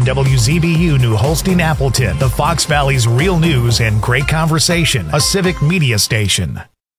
WZBU New Holstein Appleton, the Fox Valley's real news and great conversation, a civic media station.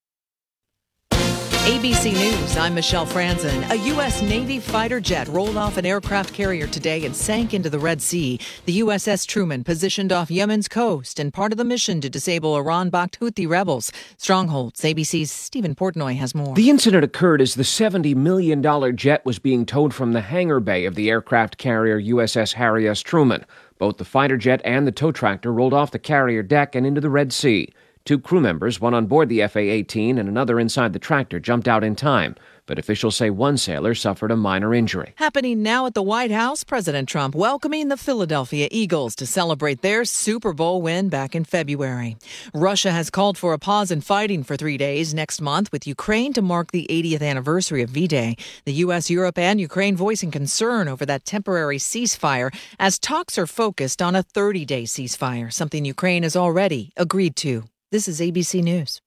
ABC News, I'm Michelle Franzen. A U.S. Navy fighter jet rolled off an aircraft carrier today and sank into the Red Sea. The USS Truman positioned off Yemen's coast and part of the mission to disable Iran-backed Houthi rebels. Strongholds, ABC's Stephen Portnoy has more. The incident occurred as the $70 million jet was being towed from the hangar bay of the aircraft carrier USS Harry S. Truman. Both the fighter jet and the tow tractor rolled off the carrier deck and into the Red Sea. 2 crew members, one on board the FA-18 and another inside the tractor, jumped out in time, but officials say one sailor suffered a minor injury. Happening now at the White House, President Trump welcoming the Philadelphia Eagles to celebrate their Super Bowl win back in February. Russia has called for a pause in fighting for 3 days next month, with Ukraine to mark the 80th anniversary of V-Day. The U.S., Europe, and Ukraine voicing concern over that temporary ceasefire as talks are focused on a 30-day ceasefire, something Ukraine has already agreed to. This is ABC News.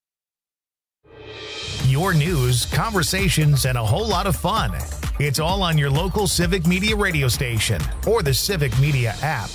Your news, conversations, and a whole lot of fun. It's all on your local Civic Media radio station or the Civic Media app.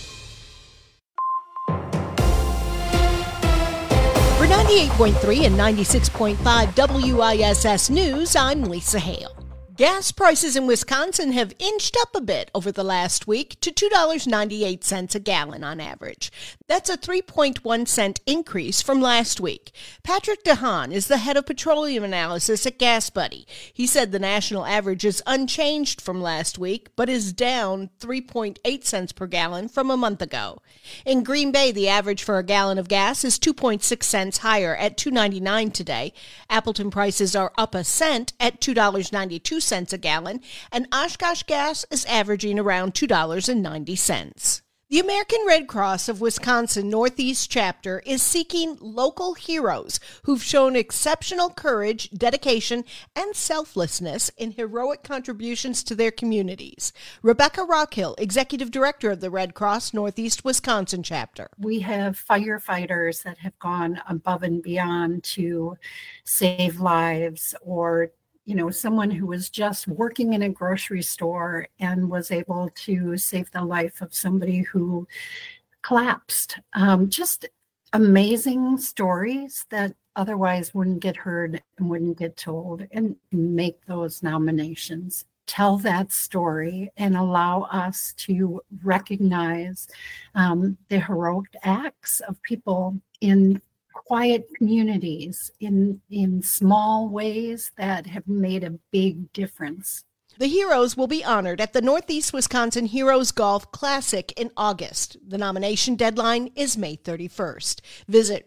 For 98.3 and 96.5 WISS News, I'm Lisa Hale. Gas prices in Wisconsin have inched up a bit over the last week to $2.98 a gallon on average. That's a 3.1 cent increase from last week. Patrick DeHaan is the head of petroleum analysis at Gas Buddy. He said the national average is unchanged from last week, but is down 3.8 cents per gallon from a month ago. In Green Bay, the average for a gallon of gas is 2.6 cents higher at $2.99 today. Appleton prices are up a cent at $2.92 a gallon, and Oshkosh gas is averaging around $2.90. The American Red Cross of Wisconsin Northeast Chapter is seeking local heroes who've shown exceptional courage, dedication, and selflessness in heroic contributions to their communities. Rebecca Rockhill, Executive Director of the Red Cross Northeast Wisconsin Chapter. We have firefighters that have gone above and beyond to save lives, or someone who was just working in a grocery store and was able to save the life of somebody who collapsed. Just amazing stories that otherwise wouldn't get heard and wouldn't get told, and make those nominations. Tell that story and allow us to recognize the heroic acts of people in quiet communities, in small ways that have made a big difference. The heroes will be honored at the Northeast Wisconsin Heroes Golf Classic in August. The nomination deadline is May 31st. Visit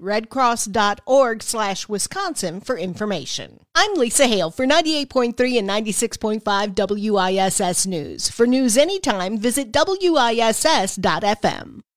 redcross.org/Wisconsin for information. I'm Lisa Hale for 98.3 and 96.5 WISS News. For news anytime, visit WISS.FM.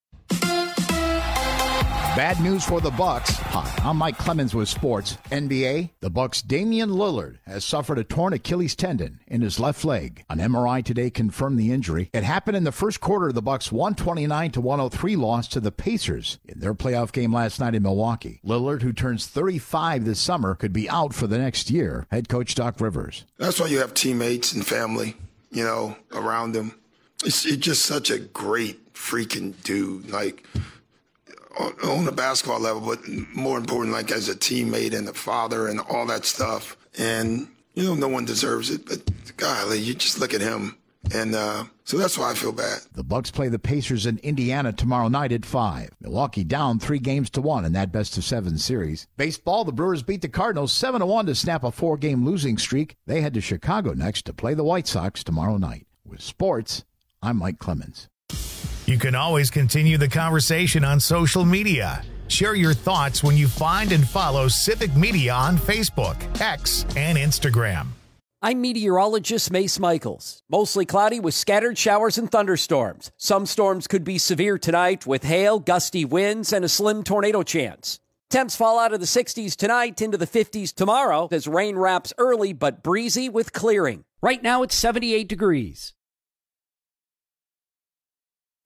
Bad news for the Bucks. Hi, I'm Mike Clemens with sports. NBA, the Bucks' Damian Lillard has suffered a torn Achilles tendon in his left leg. An MRI today confirmed the injury. It happened in the first quarter of the Bucks' 129-103 loss to the Pacers in their playoff game last night in Milwaukee. Lillard, who turns 35 this summer, could be out for the next year. Head coach Doc Rivers. That's why you have teammates and family, around him. It's just such a great freaking dude. On the basketball level, but more important, as a teammate and a father and all that stuff. And, no one deserves it, but golly, you just look at him. And so that's why I feel bad. The Bucks play the Pacers in Indiana tomorrow night at 5. Milwaukee down 3-1 in that best-of-7 series. Baseball, the Brewers beat the Cardinals 7-1 to snap a 4-game losing streak. They head to Chicago next to play the White Sox tomorrow night. With sports, I'm Mike Clemens. You can always continue the conversation on social media. Share your thoughts when you find and follow Civic Media on Facebook, X, and Instagram. I'm meteorologist Mace Michaels. Mostly cloudy with scattered showers and thunderstorms. Some storms could be severe tonight with hail, gusty winds, and a slim tornado chance. Temps fall out of the 60s tonight into the 50s tomorrow as rain wraps early but breezy with clearing. Right now it's 78 degrees.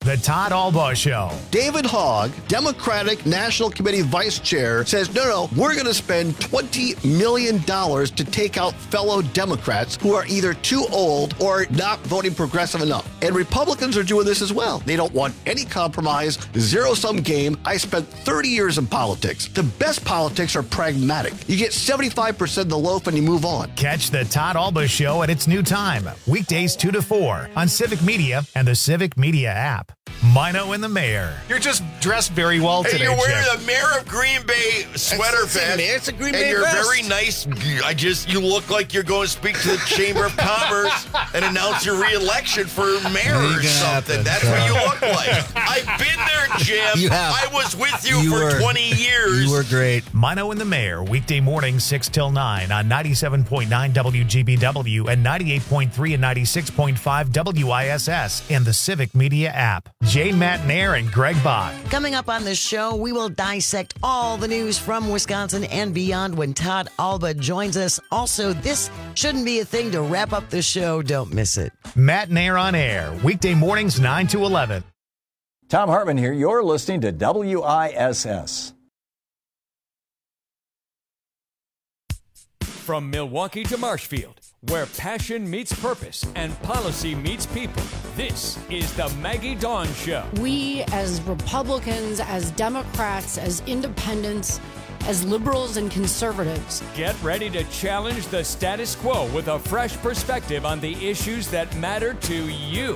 The Todd Albaugh Show. David Hogg, Democratic National Committee Vice Chair, says, no, we're going to spend $20 million to take out fellow Democrats who are either too old or not voting progressive enough. And Republicans are doing this as well. They don't want any compromise, zero-sum game. I spent 30 years in politics. The best politics are pragmatic. You get 75% of the loaf and you move on. Catch the Todd Albaugh Show at its new time, weekdays 2 to 4 on Civic Media and the Civic Media app. Mino and the Mayor. You're just dressed very well today. Hey, you're wearing Chip. a Mayor of Green Bay sweater vest. It's a Green Bay and you're vest. very nice. You look like you're going to speak to the Chamber of Commerce and announce your re-election for mayor or something. That's what you look like. I've been there, Jim. You have. I was with you for 20 years. You were great. Mino and the Mayor, weekday mornings 6 till 9 on 97.9 WGBW and 98.3 and 96.5 WISS and the Civic Media app. Jane Matnair and Greg Bach. Coming up on the show, we will dissect all the news from Wisconsin and beyond when Todd Albaugh joins us. Also, this shouldn't be a thing to wrap up the show. Don't miss it. Matnair on air, weekday mornings 9 to 11. Tom Hartman here. You're listening to WISS. From Milwaukee to Marshfield, where passion meets purpose and policy meets people, this is the Maggie Dawn Show. We, as Republicans, as Democrats, as independents, as liberals and conservatives, get ready to challenge the status quo with a fresh perspective on the issues that matter to you.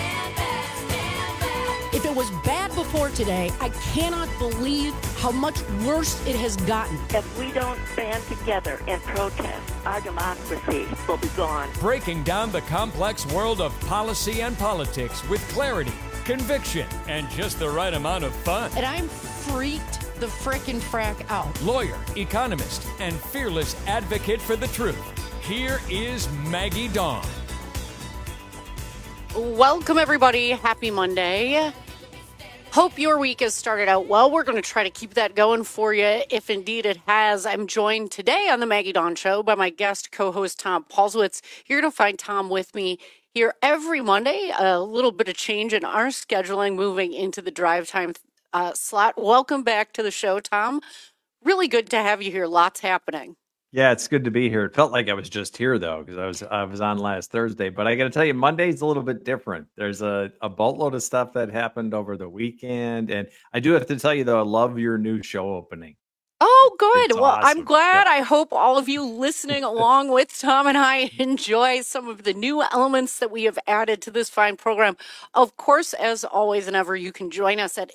if it was bad before today, I cannot believe how much worse it has gotten. If we don't band together and protest, our democracy will be gone. Breaking down the complex world of policy and politics with clarity, conviction, and just the right amount of fun. And I'm freaked the frickin' frack out. Lawyer, economist, and fearless advocate for the truth. Here is Maggie Dawn. Welcome, everybody. Happy Monday. Hope your week has started out well. We're going to try to keep that going for you, if indeed it has. I'm joined today on the Maggie Dawn Show by my guest co-host, Tom Paulswitz. You're going to find Tom with me here every Monday. A little bit of change in our scheduling, moving into the drive time slot. Welcome back to the show, Tom. Really good to have you here. Lots happening. Yeah, it's good to be here. It felt like I was just here though, because I was on last Thursday. But I got to tell you, Monday's a little bit different. There's a boatload of stuff that happened over the weekend, and I do have to tell you though, I love your new show opening. Oh, good. Well, awesome. I'm glad. Yeah. I hope all of you listening along with Tom and I enjoy some of the new elements that we have added to this fine program. Of course, as always and ever, you can join us at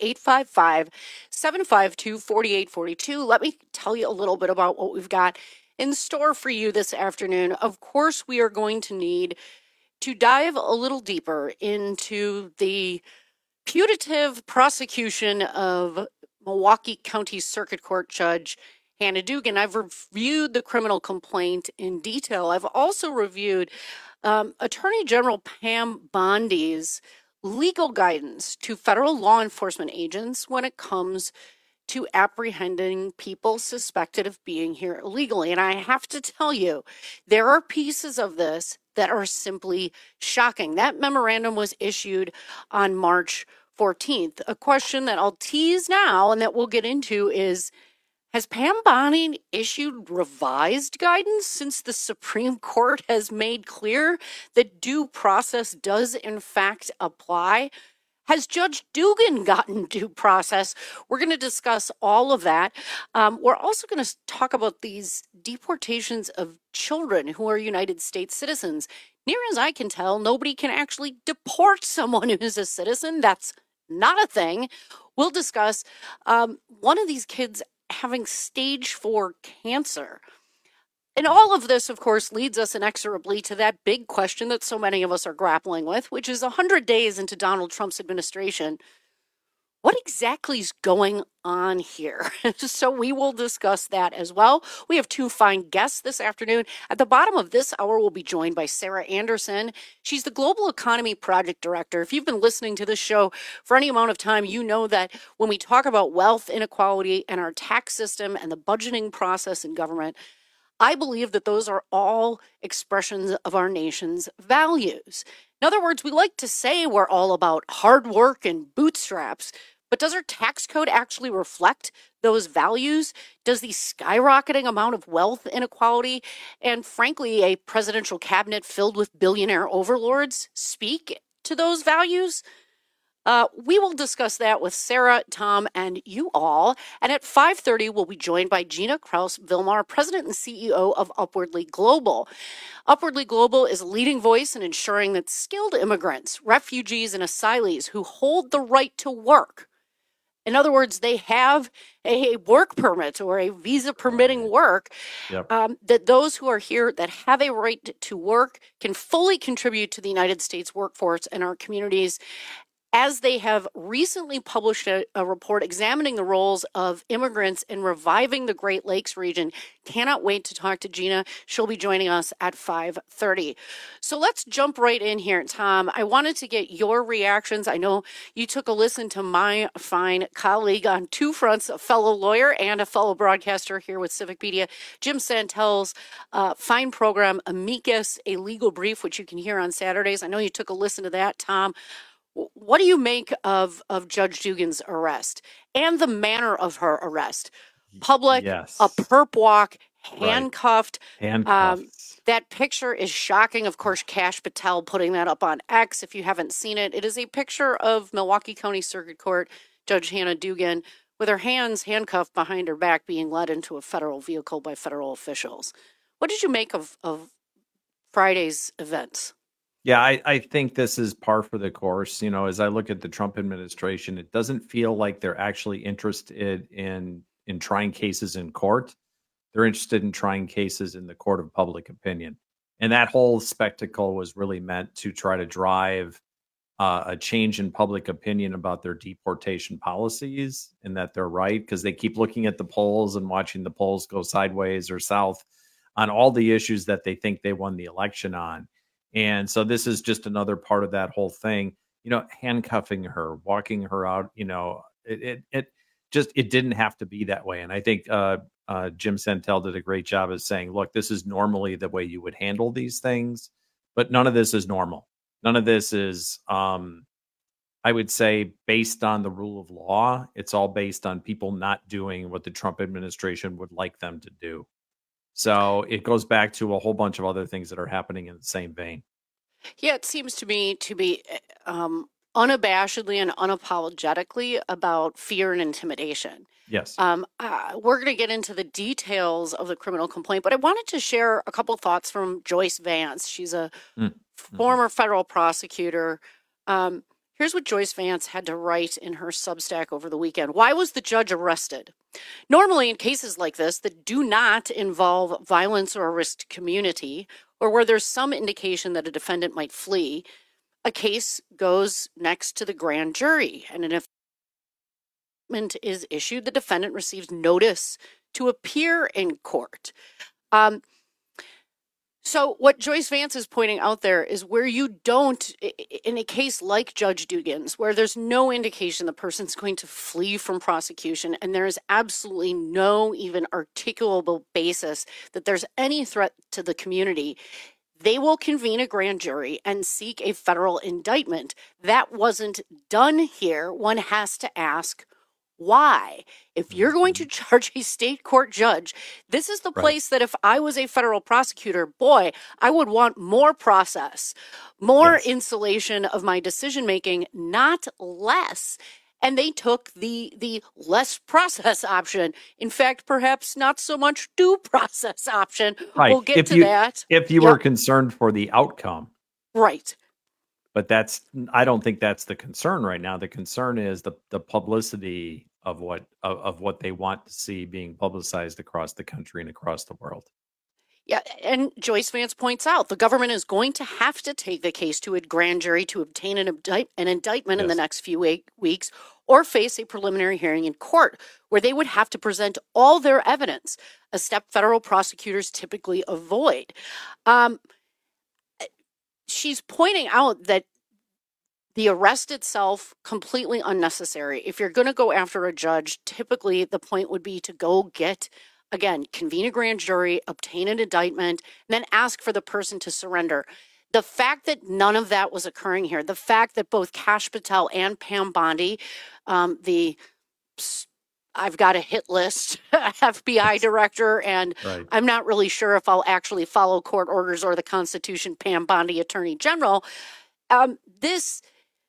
855-752-4842. Let me tell you a little bit about what we've got in store for you this afternoon. Of course, we are going to need to dive a little deeper into the putative prosecution of Milwaukee County Circuit Court Judge Hannah Dugan. I've reviewed the criminal complaint in detail. I've also reviewed Attorney General Pam Bondi's legal guidance to federal law enforcement agents when it comes to apprehending people suspected of being here illegally. And I have to tell you, there are pieces of this that are simply shocking. That memorandum was issued on March 14th. A question that I'll tease now and that we'll get into is, has Pam Bondi issued revised guidance since the Supreme Court has made clear that due process does in fact apply? Has Judge Dugan gotten due process? We're going to discuss all of that. We're also going to talk about these deportations of children who are United States citizens. Near as I can tell, nobody can actually deport someone who is a citizen. That's not a thing. We'll discuss one of these kids having stage 4 cancer. And all of this, of course, leads us inexorably to that big question that so many of us are grappling with, which is 100 days into Donald Trump's administration. What exactly is going on here? So we will discuss that as well. We have two fine guests this afternoon. At the bottom of this hour, we'll be joined by Sarah Anderson. She's the Global Economy Project Director. If you've been listening to this show for any amount of time, you know that when we talk about wealth inequality and our tax system and the budgeting process in government, I believe that those are all expressions of our nation's values. In other words, we like to say we're all about hard work and bootstraps, but does our tax code actually reflect those values? Does the skyrocketing amount of wealth inequality and, frankly, a presidential cabinet filled with billionaire overlords speak to those values? We will discuss that with Sarah, Tom, and you all. And at 5:30, we'll be joined by Gina Kraus-Vilmar, President and CEO of Upwardly Global. Upwardly Global is a leading voice in ensuring that skilled immigrants, refugees, and asylees who hold the right to work, in other words, they have a work permit or a visa permitting work, that those who are here that have a right to work can fully contribute to the United States workforce and our communities, as they have recently published a report examining the roles of immigrants in reviving the Great Lakes region. Cannot wait to talk to Gina. She'll be joining us at 5:30. So let's jump right in here, Tom. I wanted to get your reactions. I know you took a listen to my fine colleague on two fronts, a fellow lawyer and a fellow broadcaster here with Civic Media, Jim Santel's fine program, Amicus, a legal brief, which you can hear on Saturdays. I know you took a listen to that, Tom. What do you make of Judge Dugan's arrest and the manner of her arrest? Public, a perp walk, handcuffed. That picture is shocking. Of course, Kash Patel putting that up on X. If you haven't seen it, it is a picture of Milwaukee County Circuit Court Judge Hannah Dugan with her hands handcuffed behind her back being led into a federal vehicle by federal officials. What did you make of Friday's events? Yeah, I think this is par for the course. You know, as I look at the Trump administration, it doesn't feel like they're actually interested in trying cases in court. They're interested in trying cases in the court of public opinion. And that whole spectacle was really meant to try to drive a change in public opinion about their deportation policies and that they're right, because they keep looking at the polls and watching the polls go sideways or south on all the issues that they think they won the election on. And so this is just another part of that whole thing, you know, handcuffing her, walking her out, you know, it didn't have to be that way. And I think Jim Santel did a great job of saying, look, this is normally the way you would handle these things, but none of this is normal. None of this is, I would say, based on the rule of law. It's all based on people not doing what the Trump administration would like them to do. So it goes back to a whole bunch of other things that are happening in the same vein. Yeah, it seems to me to be unabashedly and unapologetically about fear and intimidation. Yes. We're going to get into the details of the criminal complaint, but I wanted to share a couple thoughts from Joyce Vance. She's a former federal prosecutor. Here's what Joyce Vance had to write in her Substack over the weekend. Why was the judge arrested? Normally, in cases like this that do not involve violence or a risked community, or where there's some indication that a defendant might flee, a case goes next to the grand jury. And an indictment is issued, the defendant receives notice to appear in court. So what Joyce Vance is pointing out there is where you don't, in a case like Judge Dugan's, where there's no indication the person's going to flee from prosecution, and there is absolutely no even articulable basis that there's any threat to the community, they will convene a grand jury and seek a federal indictment. That wasn't done here. One has to ask, why? If you're going to charge a state court judge, this is the place that if I was a federal prosecutor, boy, I would want more process, more insulation of my decision making, not less. And they took the less process option. In fact, perhaps not so much due process option. Right. We'll get to that. If you were concerned for the outcome. Right. But I don't think that's the concern right now. The concern is the publicity of what they want to see being publicized across the country and across the world. Yeah, and Joyce Vance points out the government is going to have to take the case to a grand jury to obtain an indictment in the next few weeks, or face a preliminary hearing in court where they would have to present all their evidence, a step federal prosecutors typically avoid. She's pointing out that the arrest itself, completely unnecessary. If you're going to go after a judge, typically the point would be to go get, again, convene a grand jury, obtain an indictment, and then ask for the person to surrender. The fact that none of that was occurring here, the fact that both Kash Patel and Pam Bondi, I've got a hit list FBI director, and right. I'm not really sure if I'll actually follow court orders or the Constitution, Pam Bondi, Attorney General. This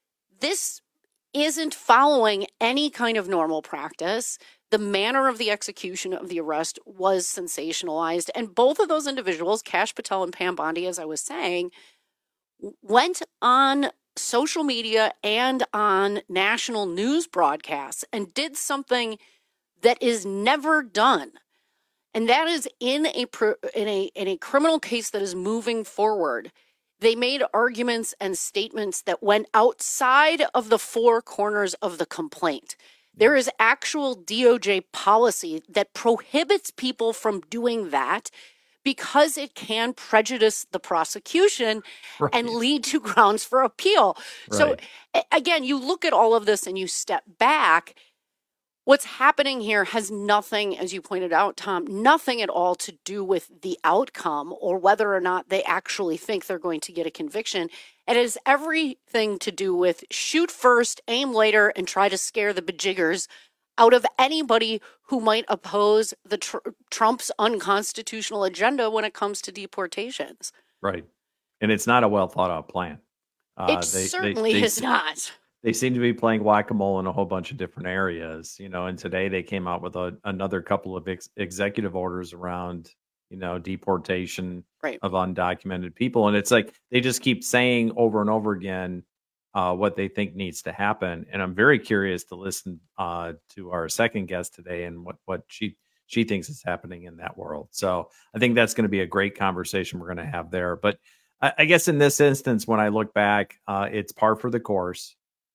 isn't following any kind of normal practice. The manner of the execution of the arrest was sensationalized. And both of those individuals, Kash Patel and Pam Bondi, as I was saying, went on social media and on national news broadcasts and did something that is never done. And that is in a criminal case that is moving forward. They made arguments and statements that went outside of the four corners of the complaint. There is actual DOJ policy that prohibits people from doing that because it can prejudice the prosecution right. and lead to grounds for appeal. Right. So again, you look at all of this and you step back. What's happening here has nothing, as you pointed out, Tom, nothing at all to do with the outcome or whether or not they actually think they're going to get a conviction. It has everything to do with shoot first, aim later, and try to scare the bejiggers out of anybody who might oppose the Trump's unconstitutional agenda when it comes to deportations. Right. And it's not a well thought out plan. It certainly is not. They seem to be playing whack-a-mole in a whole bunch of different areas, and today they came out with another couple of executive orders around, deportation right. of undocumented people. And it's like they just keep saying over and over again what they think needs to happen. And I'm very curious to listen to our second guest today and what she thinks is happening in that world. So I think that's going to be a great conversation we're going to have there. But I guess in this instance, when I look back, it's par for the course.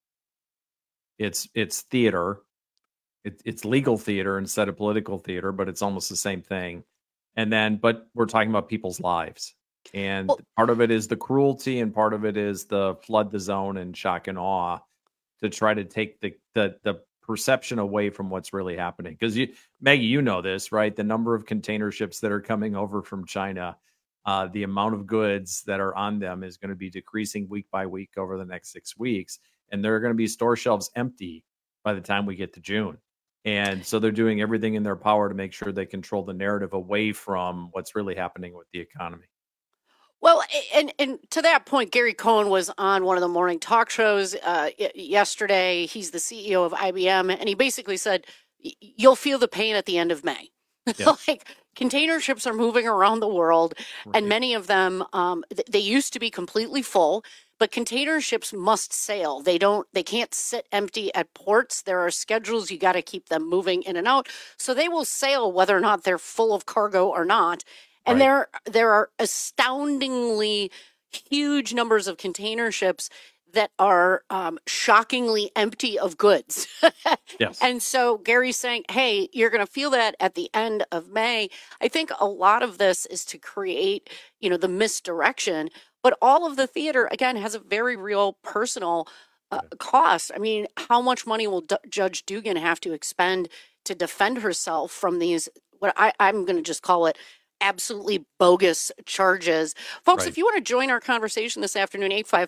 It's theater. It's legal theater instead of political theater, but it's almost the same thing. But we're talking about people's lives. And part of it is the cruelty and part of it is the flood the zone and shock and awe to try to take the perception away from what's really happening. Because Maggie, you know this, right? The number of container ships that are coming over from China, the amount of goods that are on them is going to be decreasing week by week over the next 6 weeks. And there are going to be store shelves empty by the time we get to June. And so they're doing everything in their power to make sure they control the narrative away from what's really happening with the economy. Well, and to that point, Gary Cohn was on one of the morning talk shows yesterday. He's the CEO of IBM, and he basically said, you'll feel the pain at the end of May. Yeah. Like container ships are moving around the world, right. and many of them, they used to be completely full. But container ships must sail. They can't sit empty at ports. There are schedules. You got to keep them moving in and out. So they will sail whether or not they're full of cargo or not. And right. there are astoundingly huge numbers of container ships that are shockingly empty of goods. Yes. And so Gary's saying, hey, you're going to feel that at the end of May. I think a lot of this is to create, the misdirection. But all of the theater, again, has a very real personal cost. I mean, how much money will Judge Dugan have to expend to defend herself from these, what I'm going to just call it, absolutely bogus charges? Folks, right. If you want to join our conversation this afternoon,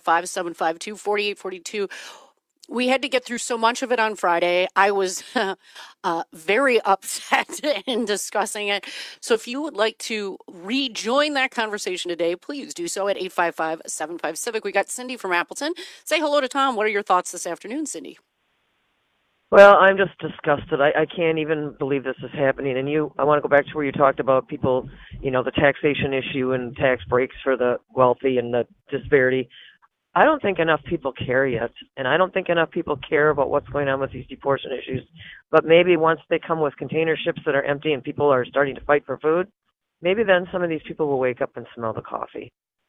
855-752-4842. We had to get through so much of it on Friday. I was very upset in discussing it. So if you would like to rejoin that conversation today, please do so at 855-75-CIVIC. We got Cindy from Appleton. Say hello to Tom. What are your thoughts this afternoon, Cindy? Well, I'm just disgusted. I can't even believe this is happening. And I want to go back to where you talked about people, the taxation issue and tax breaks for the wealthy and the disparity. I don't think enough people care yet, and I don't think enough people care about what's going on with these deportation issues. But maybe once they come with container ships that are empty and people are starting to fight for food, maybe then some of these people will wake up and smell the coffee.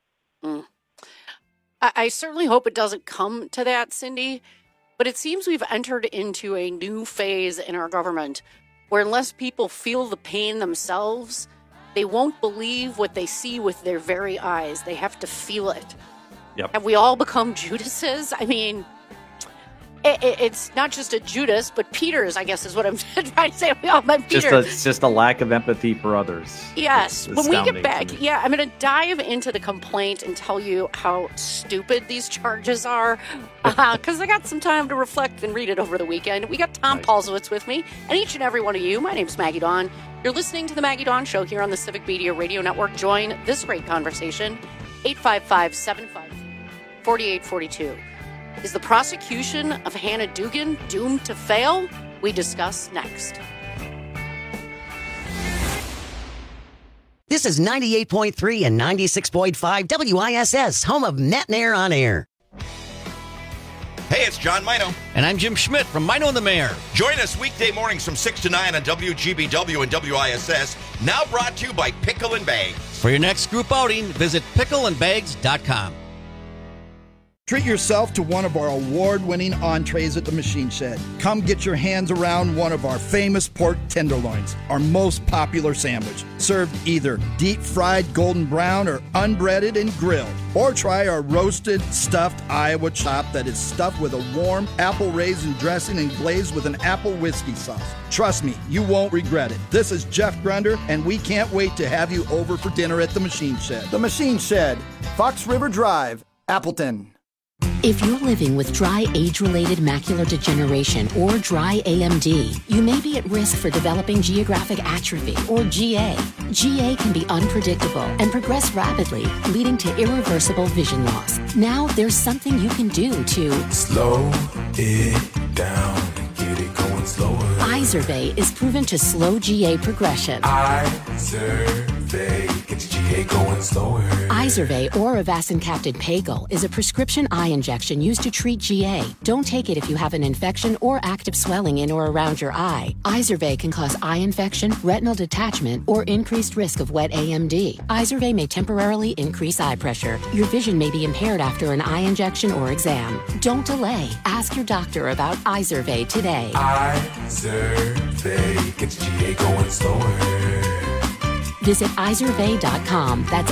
I certainly hope it doesn't come to that, Cindy, but it seems we've entered into a new phase in our government where unless people feel the pain themselves, they won't believe what they see with their very eyes. They have to feel it. Yep. Have we all become Judases? I mean, It's not just a Judas, but Peter's, I guess is what I'm trying to say. We all met Peter. It's just a lack of empathy for others. Yes. When we get back, I'm going to dive into the complaint and tell you how stupid these charges are, because I got some time to reflect and read it over the weekend. We got Tom Paulsowitz with me, and each and every one of you. My name's Maggie Dawn. You're listening to the Maggie Dawn Show here on the Civic Media Radio Network. Join this great conversation, 855-754-4842. Is the prosecution of Hannah Dugan doomed to fail? We discuss next. This is 98.3 and 96.5 WISS, home of Matt and Air on Air. Hey, it's John Mino. And I'm Jim Schmidt from Mino and the Mayor. Join us weekday mornings from 6 to 9 on WGBW and WISS, now brought to you by Pickle and Bags. For your next group outing, visit pickleandbags.com. Treat yourself to one of our award-winning entrees at the Machine Shed. Come get your hands around one of our famous pork tenderloins, our most popular sandwich, served either deep-fried golden brown or unbreaded and grilled. Or try our roasted, stuffed Iowa chop that is stuffed with a warm apple raisin dressing and glazed with an apple whiskey sauce. Trust me, you won't regret it. This is Jeff Grunder, and we can't wait to have you over for dinner at the Machine Shed. The Machine Shed, Fox River Drive, Appleton. If you're living with dry age-related macular degeneration or dry AMD, you may be at risk for developing geographic atrophy or GA. GA can be unpredictable and progress rapidly, leading to irreversible vision loss. Now there's something you can do to slow it down and get it going slower. Izervay is proven to slow GA progression. Izervay gets GA going slower. Izervay or avacincaptad Pagel is a prescription eye injection used to treat GA. Don't take it if you have an infection or active swelling in or around your eye. Izervay can cause eye infection, retinal detachment, or increased risk of wet AMD. Izervay may temporarily increase eye pressure. Your vision may be impaired after an eye injection or exam. Don't delay. Ask your doctor about Izervay today. Izervay gets GA going slower. Visit Izervay.com. That's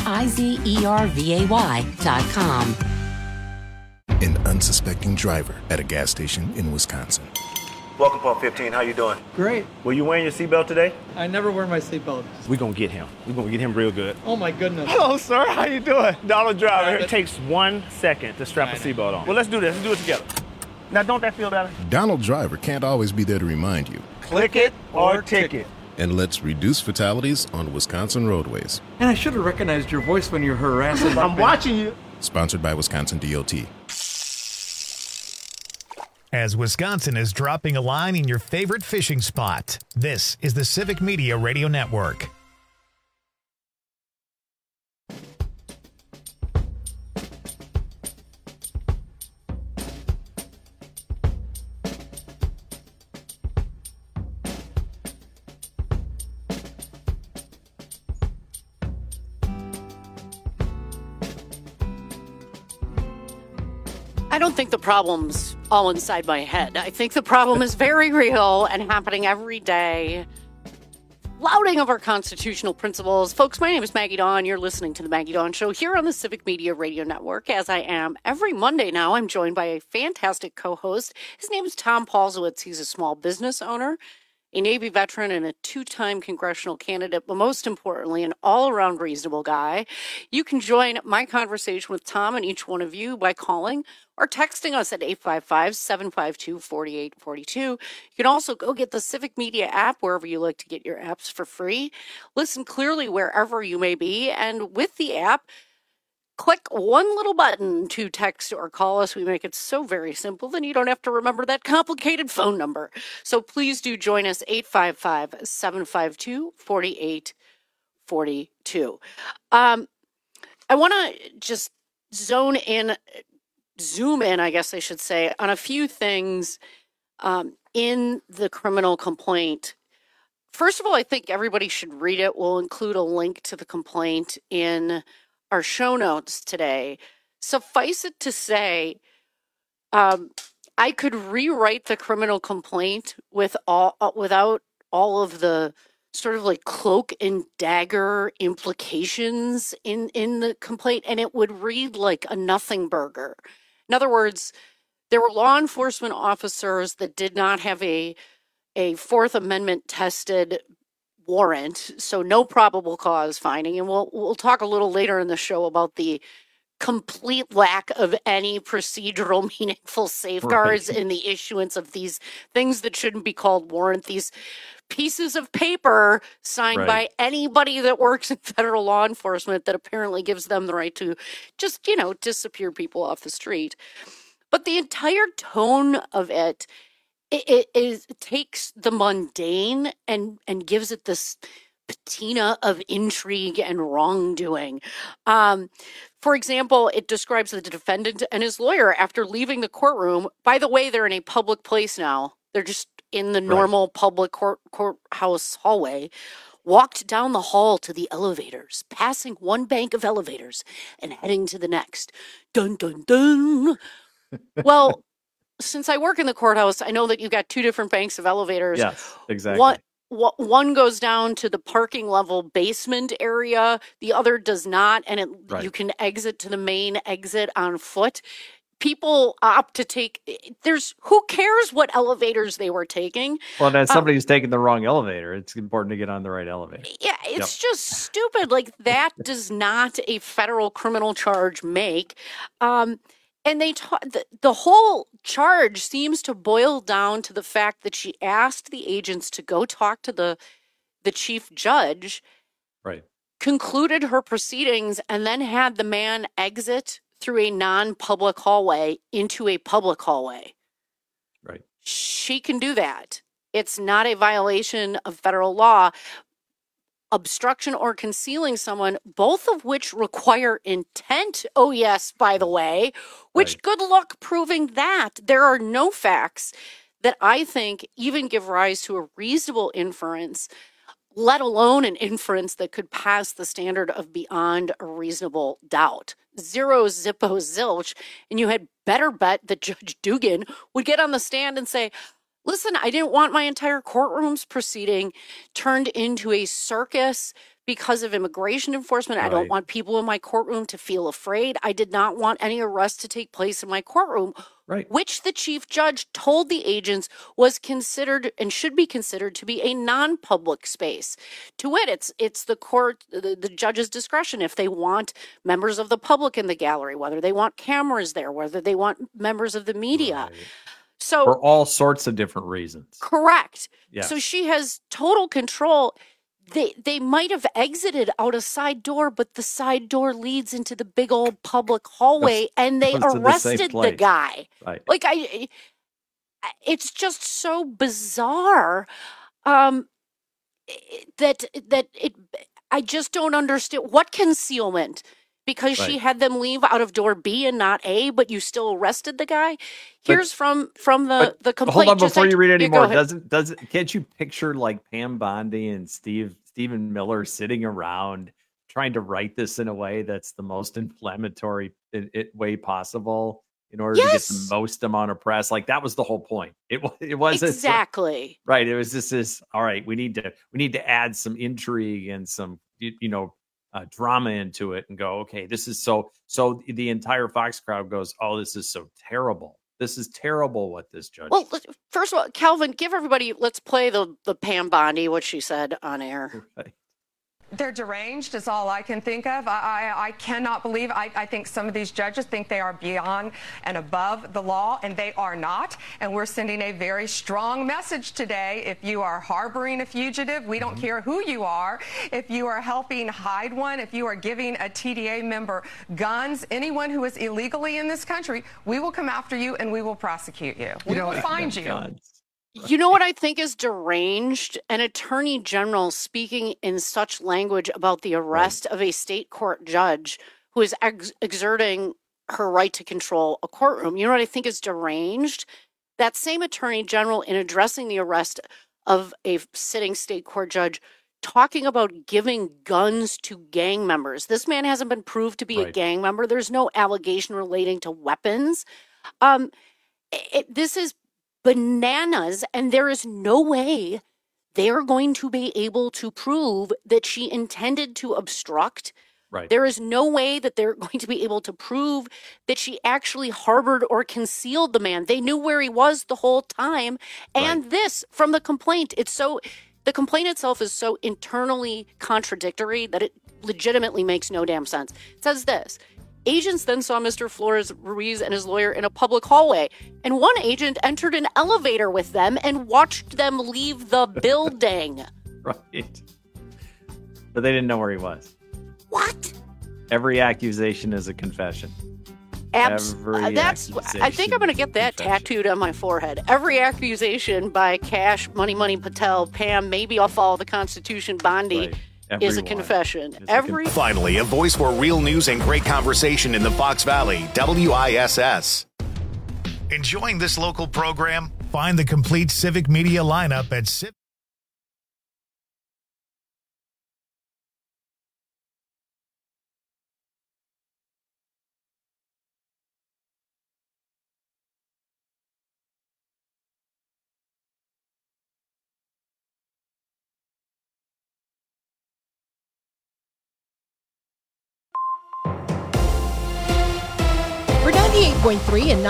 IZERVAY.com. An unsuspecting driver at a gas station in Wisconsin. Welcome, Pump 15. How you doing? Great. Were you wearing your seatbelt today? I never wear my seatbelt. We're going to get him. We're going to get him real good. Oh, my goodness. Hello, sir. How you doing? Donald Driver. It takes 1 second to strap a seatbelt on. Well, let's do this. Let's do it together. Now, don't that feel better? Donald Driver can't always be there to remind you. Click it or ticket. And let's reduce fatalities on Wisconsin roadways. And I should have recognized your voice when you're harassing. I'm watching you. Sponsored by Wisconsin DOT. As Wisconsin is dropping a line in your favorite fishing spot, this is the Civic Media Radio Network. I don't think the problem's all inside my head. I think the problem is very real and happening every day. Flouting of our constitutional principles. Folks, my name is Maggie Dawn. You're listening to the Maggie Dawn Show here on the Civic Media Radio Network. As I am every Monday now, I'm joined by a fantastic co-host. His name is Tom Paulsowitz. He's a small business owner, a Navy veteran, and a two-time congressional candidate, but most importantly, an all-around reasonable guy. You can join my conversation with Tom and each one of you by calling or texting us at 855-752-4842. You can also go get the Civic Media app wherever you like to get your apps for free. Listen clearly wherever you may be, and with the app, click one little button to text or call us. We make it so very simple, then you don't have to remember that complicated phone number. So please do join us, 855-752-4842. I want to just zoom in, I guess I should say, on a few things in the criminal complaint. First of all, I think everybody should read it. We'll include a link to the complaint in our show notes today. Suffice it to say, I could rewrite the criminal complaint without all of the sort of like cloak and dagger implications in the complaint, and it would read like a nothing burger. In other words, There were law enforcement officers that did not have a Fourth Amendment tested warrant, so no probable cause finding. And we'll talk a little later in the show about the complete lack of any procedural meaningful safeguards in the issuance of these things that shouldn't be called warrant, these pieces of paper signed by anybody that works in federal law enforcement that apparently gives them the right to just, disappear people off the street. But the entire tone of it takes the mundane and gives it this patina of intrigue and wrongdoing. For example, it describes the defendant and his lawyer after leaving the courtroom. By the way, they're in a public place now. They're just in the normal public courthouse hallway. Walked down the hall to the elevators, passing one bank of elevators and heading to the next. Dun, dun, dun. Well, since I work in the courthouse, I know that you've got two different banks of elevators. Yes, exactly. One goes down to the parking level basement area. The other does not. And you can exit to the main exit on foot. People opt to take, who cares what elevators they were taking? Well, and as somebody who's taking the wrong elevator, it's important to get on the right elevator. Yeah, it's just stupid. Like, that does not a federal criminal charge make. And the whole charge seems to boil down to the fact that she asked the agents to go talk to the chief judge, concluded her proceedings, and then had the man exit through a non-public hallway into a public hallway. Right. She can do that. It's not a violation of federal law. Obstruction or concealing someone, both of which require intent. Oh, yes, by the way, which good luck proving that. There are no facts that I think even give rise to a reasonable inference, let alone an inference that could pass the standard of beyond a reasonable doubt. Zero zippo zilch. And you had better bet that Judge Dugan would get on the stand and say, listen, I didn't want my entire courtroom's proceeding turned into a circus because of immigration enforcement. I don't want people in my courtroom to feel afraid. I did not want any arrests to take place in my courtroom, which the chief judge told the agents was considered and should be considered to be a non-public space. To wit, it's the court, the judge's discretion if they want members of the public in the gallery, whether they want cameras there, whether they want members of the media. So, for all sorts of different reasons. Correct. Yes. So she has total control. They might have exited out a side door, but the side door leads into the big old public hallway, and they arrested the guy. Right. Like, it's just so bizarre that I just don't understand. What concealment? Because she had them leave out of door B and not A, but you still arrested the guy. Here's from the complaint. Hold on, before you read any more, can't you picture like Pam Bondi and Stephen Miller sitting around trying to write this in a way that's the most inflammatory way possible in order to get the most amount of press? Like, that was the whole point. It wasn't exactly right. It was just this. All right, we need to add some intrigue and some drama into it and go, okay, this is so the entire Fox crowd goes, oh, this is so terrible. This is terrible what this judge. Well, first of all, Calvin, give everybody, let's play the Pam Bondi, what she said on air. Right. They're deranged is all I can think of. I cannot believe, I think some of these judges think they are beyond and above the law, and they are not. And we're sending a very strong message today. If you are harboring a fugitive, we don't care who you are. If you are helping hide one, if you are giving a TDA member guns, anyone who is illegally in this country, we will come after you and we will prosecute you. We will find you. You know what I think is deranged? An attorney general speaking in such language about the arrest of a state court judge who is exerting her right to control a courtroom. You know what I think is deranged? That same attorney general, in addressing the arrest of a sitting state court judge, talking about giving guns to gang members. This man hasn't been proved to be a gang member. There's no allegation relating to weapons. This is bananas, and there is no way they're going to be able to prove that she intended to obstruct Right. There is no way that they're going to be able to prove that she actually harbored or concealed the man. They knew where he was the whole time. And this, from the complaint, the complaint itself is so internally contradictory that it legitimately makes no damn sense. It says this. Agents then saw Mr. Flores Ruiz and his lawyer in a public hallway, and one agent entered an elevator with them and watched them leave the building. Right. But they didn't know where he was. What? Every accusation is a confession. I think I'm going to get that tattooed on my forehead. Every accusation by Cash, Money Patel, Pam, maybe I'll follow the Constitution, Bondi, is a confession. Finally, a voice for real news and great conversation in the Fox Valley, WISS. Enjoying this local program? Find the complete Civic Media lineup at Civic. For 98.3 and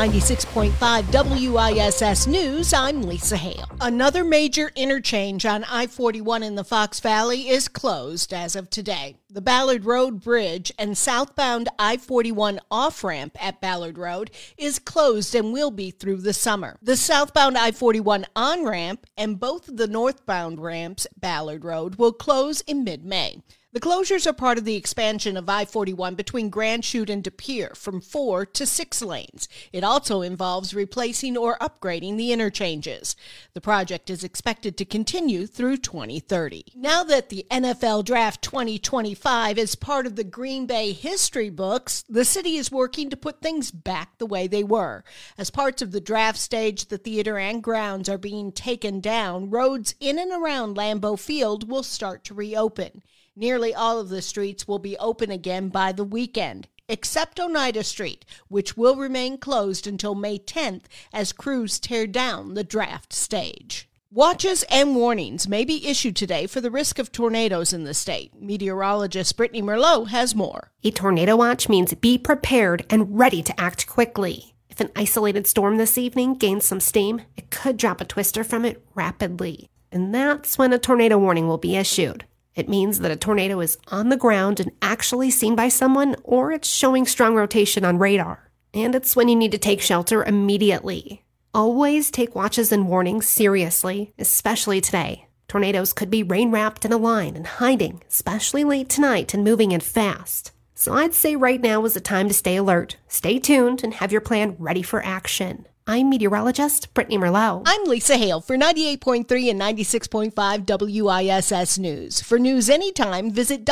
96.5 WISS News, I'm Lisa Hale. Another major interchange on I-41 in the Fox Valley is closed as of today. The Ballard Road Bridge and southbound I-41 off-ramp at Ballard Road is closed and will be through the summer. The southbound I-41 on-ramp and both of the northbound ramps, Ballard Road, will close in mid-May. The closures are part of the expansion of I-41 between Grand Chute and De Pere from 4 to 6 lanes. It also involves replacing or upgrading the interchanges. The project is expected to continue through 2030. Now that the NFL Draft 2025 is part of the Green Bay history books, the city is working to put things back the way they were. As parts of the draft stage, the theater and grounds are being taken down, roads in and around Lambeau Field will start to reopen. Nearly all of the streets will be open again by the weekend, except Oneida Street, which will remain closed until May 10th as crews tear down the draft stage. Watches and warnings may be issued today for the risk of tornadoes in the state. Meteorologist Brittany Merlot has more. A tornado watch means be prepared and ready to act quickly. If an isolated storm this evening gains some steam, it could drop a twister from it rapidly. And that's when a tornado warning will be issued. It means that a tornado is on the ground and actually seen by someone, or it's showing strong rotation on radar. And it's when you need to take shelter immediately. Always take watches and warnings seriously, especially today. Tornadoes could be rain-wrapped in a line and hiding, especially late tonight and moving in fast. So I'd say right now is the time to stay alert, stay tuned, and have your plan ready for action. I'm meteorologist Brittany Merlot. I'm Lisa Hale for 98.3 and 96.5 WISS News. For news anytime, visit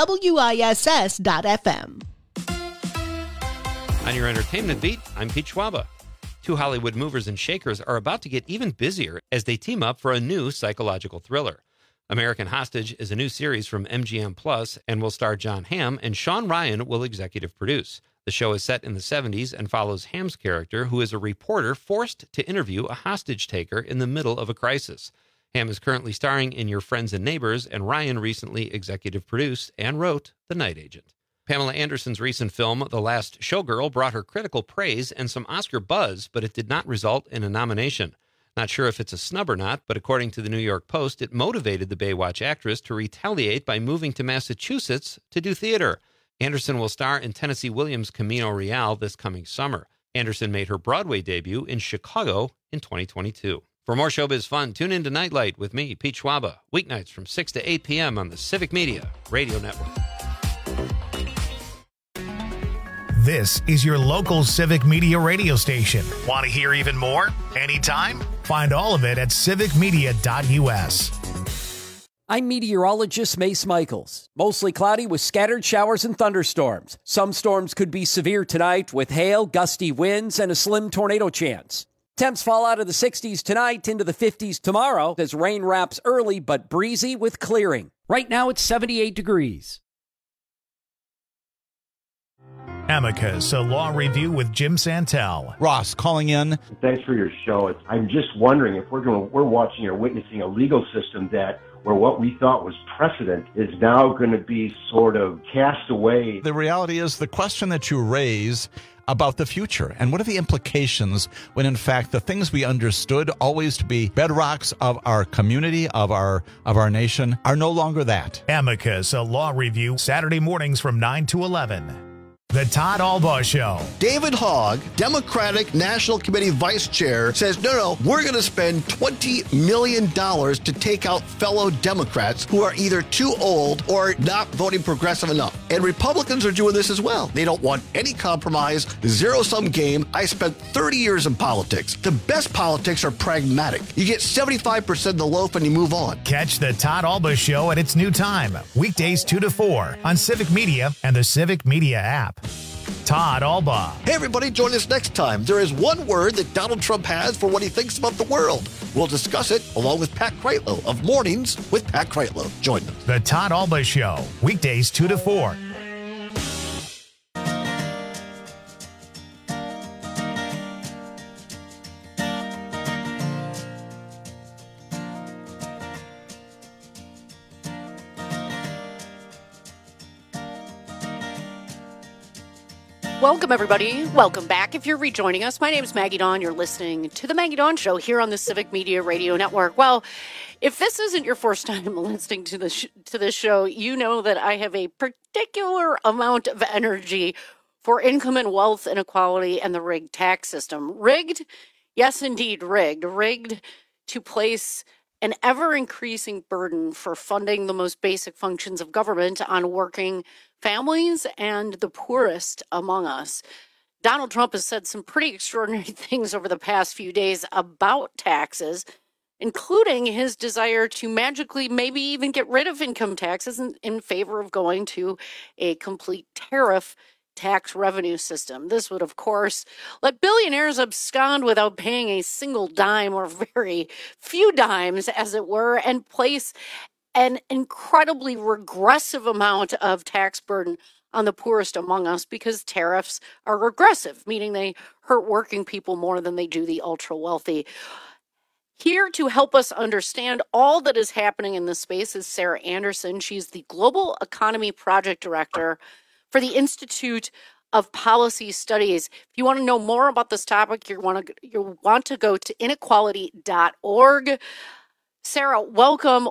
WISS.FM. On your entertainment beat, I'm Pete Schwaba. Two Hollywood movers and shakers are about to get even busier as they team up for a new psychological thriller. American Hostage is a new series from MGM Plus and will star Jon Hamm, and Sean Ryan will executive produce. The show is set in the 70s and follows Hamm's character, who is a reporter forced to interview a hostage taker in the middle of a crisis. Hamm is currently starring in Your Friends and Neighbors, and Ryan recently executive produced and wrote The Night Agent. Pamela Anderson's recent film, The Last Showgirl, brought her critical praise and some Oscar buzz, but it did not result in a nomination. Not sure if it's a snub or not, but according to the New York Post, it motivated the Baywatch actress to retaliate by moving to Massachusetts to do theater. Anderson will star in Tennessee Williams' Camino Real this coming summer. Anderson made her Broadway debut in Chicago in 2022. For more showbiz fun, tune in to Nightlight with me, Pete Schwaba, weeknights from 6 to 8 p.m. on the Civic Media Radio Network. This is your local Civic Media radio station. Want to hear even more? Anytime? Find all of it at civicmedia.us. I'm meteorologist Mace Michaels. Mostly cloudy with scattered showers and thunderstorms. Some storms could be severe tonight with hail, gusty winds, and a slim tornado chance. Temps fall out of the 60s tonight into the 50s tomorrow as rain wraps early but breezy with clearing. Right now it's 78 degrees. Amicus, a law review with Jim Santel. Ross calling in. Thanks for your show. I'm just wondering if we're watching or witnessing a legal system where what we thought was precedent is now going to be sort of cast away. The reality is the question that you raise about the future and what are the implications when in fact the things we understood always to be bedrocks of our community, of our nation, are no longer that. Amicus, a law review, Saturday mornings from 9 to 11. The Todd Albaugh Show. David Hogg, Democratic National Committee Vice Chair, says, no, we're going to spend $20 million to take out fellow Democrats who are either too old or not voting progressive enough. And Republicans are doing this as well. They don't want any compromise, zero-sum game. I spent 30 years in politics. The best politics are pragmatic. You get 75% of the loaf and you move on. Catch the Todd Albaugh Show at its new time, weekdays 2 to 4 on Civic Media and the Civic Media app. Todd Albaugh. Hey, everybody, join us next time. There is one word that Donald Trump has for what he thinks about the world. We'll discuss it along with Pat Kreitlow of Mornings with Pat Kreitlow. Join us. The Todd Albaugh Show, weekdays 2 to 4. Welcome, everybody. Welcome back. If you're rejoining us, my name is Maggie Dawn. You're listening to The Maggie Dawn Show here on the Civic Media Radio Network. Well, if this isn't your first time listening to this show, you know that I have a particular amount of energy for income and wealth inequality and the rigged tax system. Rigged? Yes, indeed, rigged. Rigged to place an ever-increasing burden for funding the most basic functions of government on working families and the poorest among us. Donald Trump has said some pretty extraordinary things over the past few days about taxes, including his desire to magically maybe even get rid of income taxes in favor of going to a complete tariff tax revenue system. This would, of course, let billionaires abscond without paying a single dime or very few dimes, as it were, and place an incredibly regressive amount of tax burden on the poorest among us because tariffs are regressive, meaning they hurt working people more than they do the ultra wealthy. Here to help us understand all that is happening in this space is Sarah Anderson. She's the Global Economy Project Director for the Institute of Policy Studies. If you want to know more about this topic, you want to go to inequality.org. Sarah, welcome.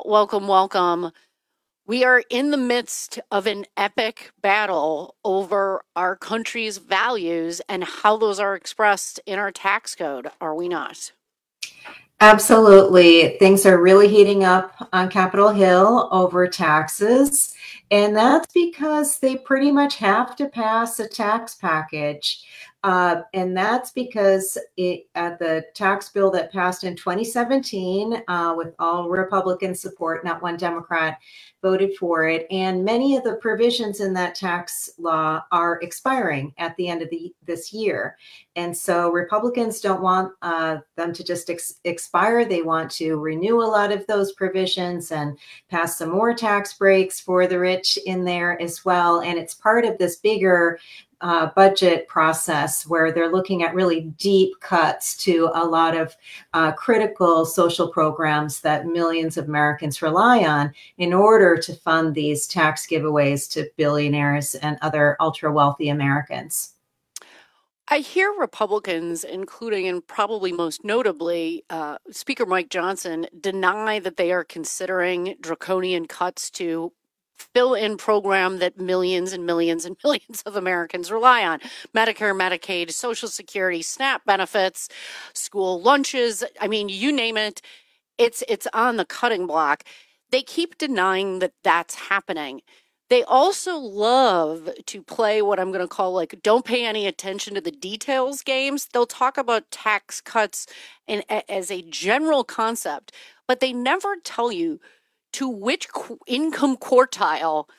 We are in the midst of an epic battle over our country's values and how those are expressed in our tax code, are we not? Absolutely. Things are really heating up on Capitol Hill over taxes, and that's because they pretty much have to pass a tax package. And that's because the tax bill that passed in 2017 with all Republican support, not one Democrat voted for it. And many of the provisions in that tax law are expiring at the end of this year. And so Republicans don't want them to just expire. They want to renew a lot of those provisions and pass some more tax breaks for the rich in there as well. And it's part of this bigger budget process where they're looking at really deep cuts to a lot of critical social programs that millions of Americans rely on in order to fund these tax giveaways to billionaires and other ultra wealthy Americans. I hear Republicans, including and probably most notably Speaker Mike Johnson, deny that they are considering draconian cuts to fill-in program that millions and millions and millions of Americans rely on. Medicare, Medicaid, Social Security, SNAP benefits, school lunches. I mean, you name it, it's on the cutting block. They keep denying that that's happening. They also love to play what I'm going to call like don't pay any attention to the details games. They'll talk about tax cuts as a general concept, but they never tell you to which income quartile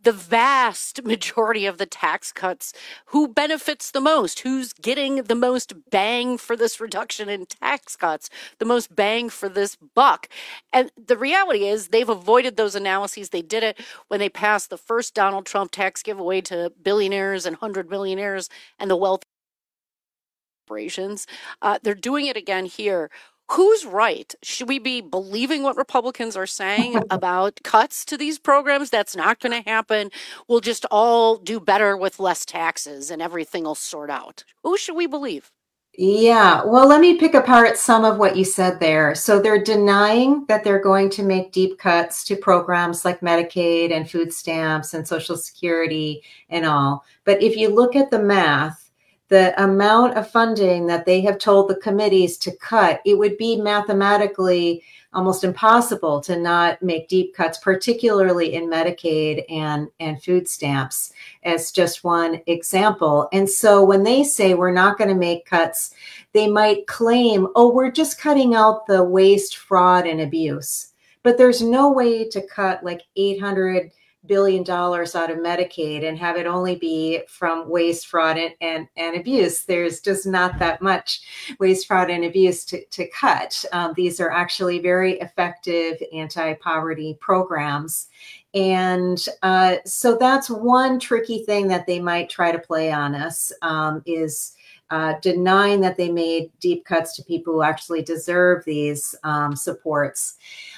the vast majority of the tax cuts, who benefits the most? Who's getting the most bang for this reduction in tax cuts, the most bang for this buck? And the reality is they've avoided those analyses. They did it when they passed the first Donald Trump tax giveaway to billionaires and 100 millionaires and the wealthy corporations. They're doing it again here. Who's right? Should we be believing what Republicans are saying about cuts to these programs? That's not going to happen. We'll just all do better with less taxes and everything will sort out. Who should we believe? Yeah, well, let me pick apart some of what you said there. So they're denying that they're going to make deep cuts to programs like Medicaid and food stamps and Social Security and all. But if you look at the math, the amount of funding that they have told the committees to cut, it would be mathematically almost impossible to not make deep cuts, particularly in Medicaid and food stamps, as just one example. And so when they say we're not going to make cuts, they might claim, oh, we're just cutting out the waste, fraud, and abuse. But there's no way to cut like $800 billion out of Medicaid and have it only be from waste, fraud, and abuse. There's just not that much waste, fraud, and abuse to cut. These are actually very effective anti-poverty programs. And so that's one tricky thing that they might try to play on us, is denying that they made deep cuts to people who actually deserve these supports.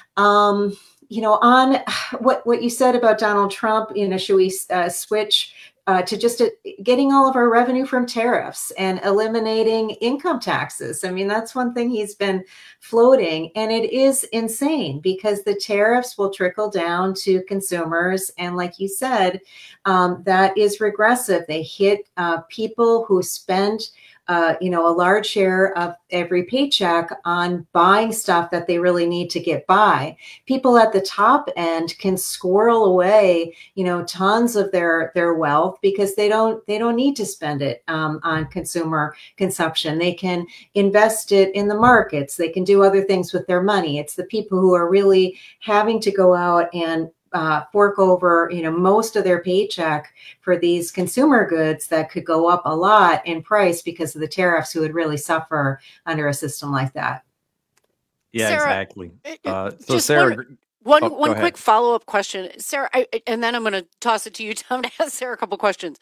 On what you said about Donald Trump, should we switch to just getting all of our revenue from tariffs and eliminating income taxes? I mean, that's one thing he's been floating, and it is insane because the tariffs will trickle down to consumers. And like you said, that is regressive. They hit people who spend a large share of every paycheck on buying stuff that they really need to get by. People at the top end can squirrel away, tons of their wealth because they don't need to spend it on consumer consumption. They can invest it in the markets. They can do other things with their money. It's the people who are really having to go out and fork over, most of their paycheck for these consumer goods that could go up a lot in price because of the tariffs, who would really suffer under a system like that. Yeah, Sarah, exactly. So just Sarah, one quick follow-up question, Sarah, and then I'm going to toss it to you, Tom, to ask Sarah a couple questions.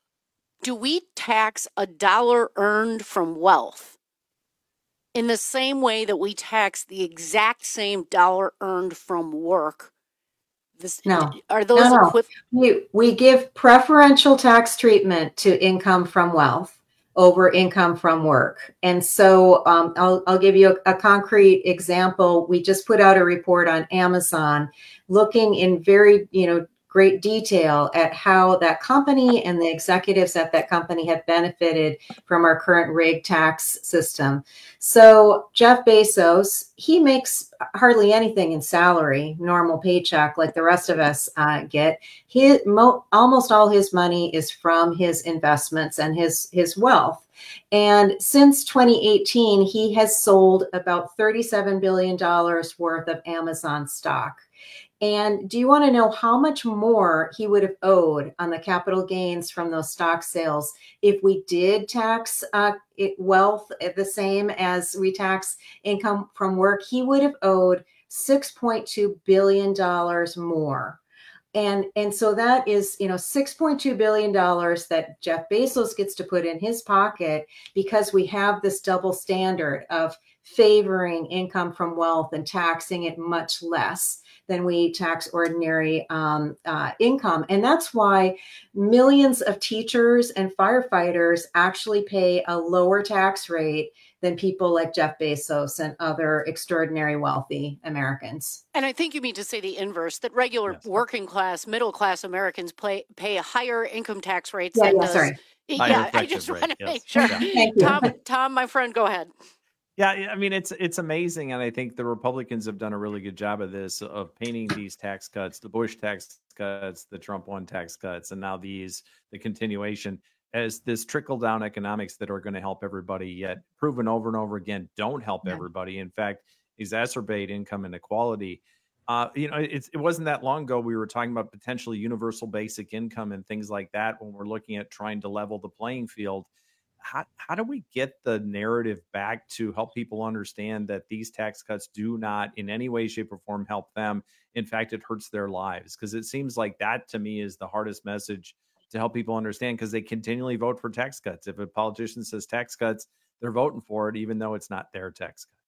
Do we tax a dollar earned from wealth in the same way that we tax the exact same dollar earned from work? No. Are those we give preferential tax treatment to income from wealth over income from work. And so I'll give you a concrete example. We just put out a report on Amazon looking in very great detail at how that company and the executives at that company have benefited from our current rig tax system. So Jeff Bezos, he makes hardly anything in salary, normal paycheck like the rest of us get. Almost all his money is from his investments and his wealth. And since 2018, he has sold about $37 billion worth of Amazon stock. And do you want to know how much more he would have owed on the capital gains from those stock sales if we did tax wealth the same as we tax income from work? He would have owed $6.2 billion more. And so that is, $6.2 billion that Jeff Bezos gets to put in his pocket because we have this double standard of favoring income from wealth and taxing it much less than we tax ordinary income. And that's why millions of teachers and firefighters actually pay a lower tax rate than people like Jeff Bezos and other extraordinary wealthy Americans. And I think you mean to say the inverse, that regular working class, middle class Americans pay higher income tax rates than does. Sorry. Yeah, I just want to make sure. Thank you. Tom, my friend, go ahead. Yeah, I mean, it's amazing. And I think the Republicans have done a really good job of this, of painting these tax cuts, the Bush tax cuts, the Trump 1 tax cuts, and now the continuation as this trickle-down economics that are going to help everybody, yet proven over and over again don't help everybody. In fact, exacerbate income inequality. It wasn't that long ago we were talking about potentially universal basic income and things like that when we're looking at trying to level the playing field. How do we get the narrative back to help people understand that these tax cuts do not in any way, shape, or form help them? In fact, it hurts their lives, because it seems like that to me is the hardest message to help people understand, because they continually vote for tax cuts. If a politician says tax cuts, they're voting for it, even though it's not their tax cuts.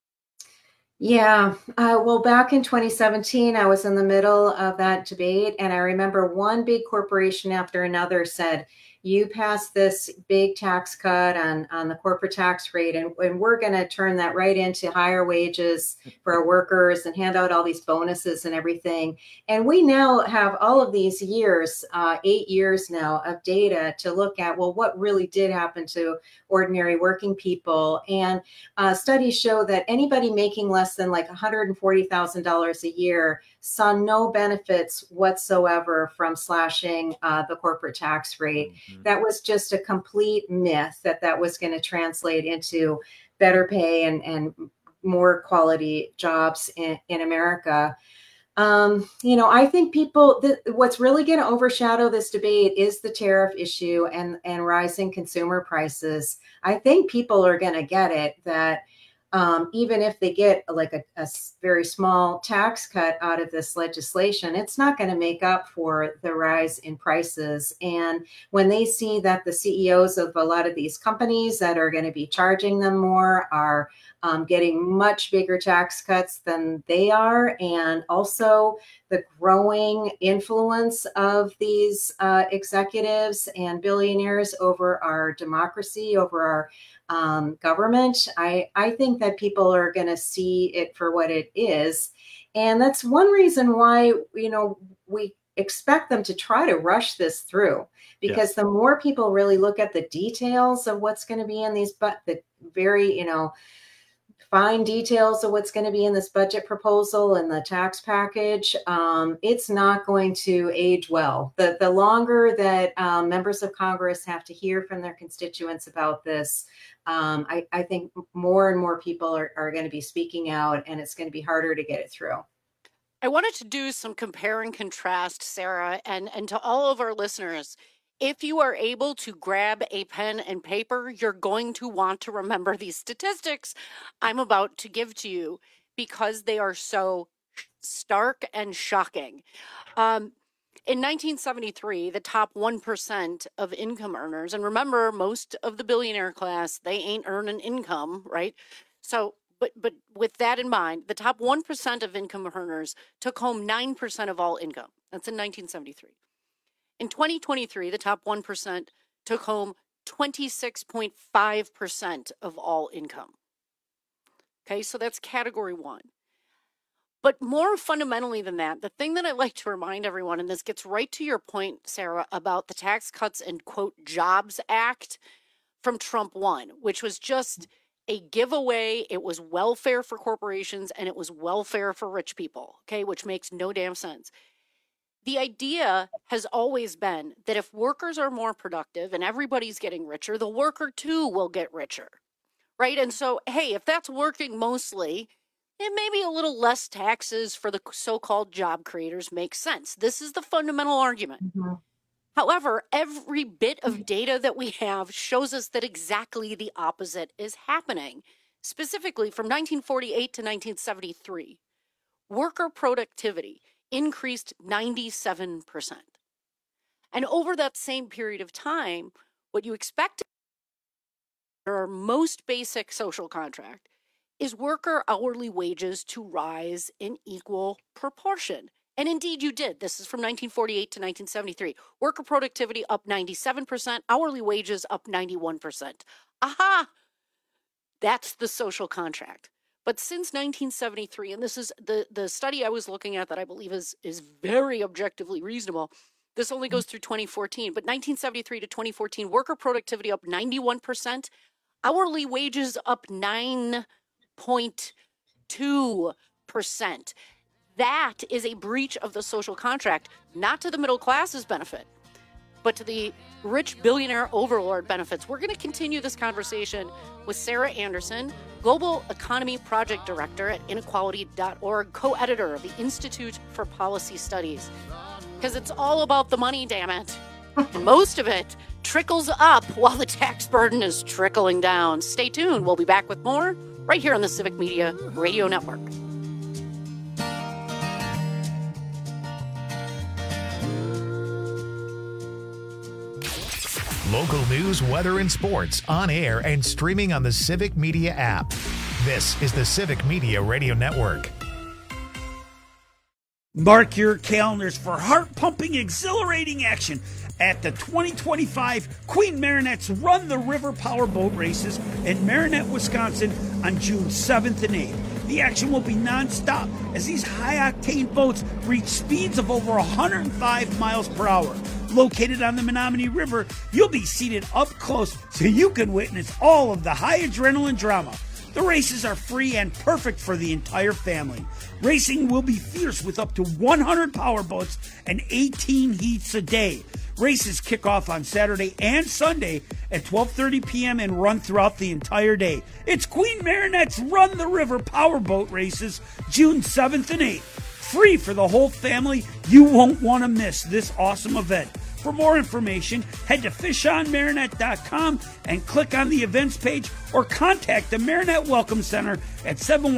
Yeah. Well, back in 2017, I was in the middle of that debate, and I remember one big corporation after another said, you passed this big tax cut on the corporate tax rate, and we're going to turn that right into higher wages for our workers and hand out all these bonuses and everything. And we now have all of these years, 8 years now, of data to look at, well, what really did happen to ordinary working people. And studies show that anybody making less than like $140,000 a year saw no benefits whatsoever from slashing the corporate tax rate. Mm-hmm. That was just a complete myth that was going to translate into better pay and more quality jobs in America. I think what's really going to overshadow this debate is the tariff issue and rising consumer prices. I think people are going to get it that even if they get like a very small tax cut out of this legislation, it's not going to make up for the rise in prices. And when they see that the CEOs of a lot of these companies that are going to be charging them more are getting much bigger tax cuts than they are, and also the growing influence of these executives and billionaires over our democracy, over our government, I think that people are going to see it for what it is. And that's one reason why, we expect them to try to rush this through, because the more people really look at the details of what's going to be in these, but the very, fine details of what's going to be in this budget proposal and the tax package, it's not going to age well. The longer that members of Congress have to hear from their constituents about this, I think more and more people are going to be speaking out, and it's going to be harder to get it through. I wanted to do some compare and contrast, Sarah, and to all of our listeners. If you are able to grab a pen and paper, you're going to want to remember these statistics I'm about to give to you, because they are so stark and shocking. In 1973, the top 1% of income earners, and remember, most of the billionaire class, they ain't earning income, right? So, but with that in mind, the top 1% of income earners took home 9% of all income. That's in 1973. In 2023, the top 1% took home 26.5% of all income. Okay, so that's category one. But more fundamentally than that, the thing that I like to remind everyone, and this gets right to your point, Sarah, about the Tax Cuts and, quote, Jobs Act from Trump 1, which was just a giveaway. It was welfare for corporations and it was welfare for rich people, okay, which makes no damn sense. The idea has always been that if workers are more productive and everybody's getting richer, the worker too will get richer, right? And so, hey, if that's working mostly, it may be a little less taxes for the so-called job creators makes sense. This is the fundamental argument. Mm-hmm. However, every bit of data that we have shows us that exactly the opposite is happening. Specifically, from 1948 to 1973, worker productivity increased 97%. And over that same period of time, what you expect for our most basic social contract is worker hourly wages to rise in equal proportion. And indeed you did. This is from 1948 to 1973. Worker productivity up 97%, hourly wages up 91%. Aha! That's the social contract. But since 1973, and this is the study I was looking at that I believe is very objectively reasonable, this only goes through 2014, but 1973 to 2014, worker productivity up 91%, hourly wages up 9.2%. That is a breach of the social contract, not to the middle class's benefit, but to the rich billionaire overlord benefits. We're going to continue this conversation with Sarah Anderson, Global Economy Project Director at Inequality.org, co-editor of the Institute for Policy Studies. Because it's all about the money, damn it. And most of it trickles up while the tax burden is trickling down. Stay tuned. We'll be back with more right here on the Civic Media Radio Network. Local news, weather, and sports on air and streaming on the Civic Media app. This is the Civic Media Radio Network. Mark your calendars for heart-pumping, exhilarating action at the 2025 Queen Marinette's Run the River Powerboat Races in Marinette, Wisconsin on June 7th and 8th. The action will be nonstop as these high-octane boats reach speeds of over 105 miles per hour. Located on the Menominee River, you'll be seated up close so you can witness all of the high adrenaline drama. The races are free and perfect for the entire family. Racing will be fierce with up to 100 powerboats and 18 heats a day. Races kick off on Saturday and Sunday at 12:30 p.m. and run throughout the entire day. It's Queen Marinette's Run the River Powerboat Races, June 7th and 8th. Free for the whole family. You won't want to miss this awesome event. For more information, head to fishonmarinette.com and click on the events page or contact the Marinette Welcome Center at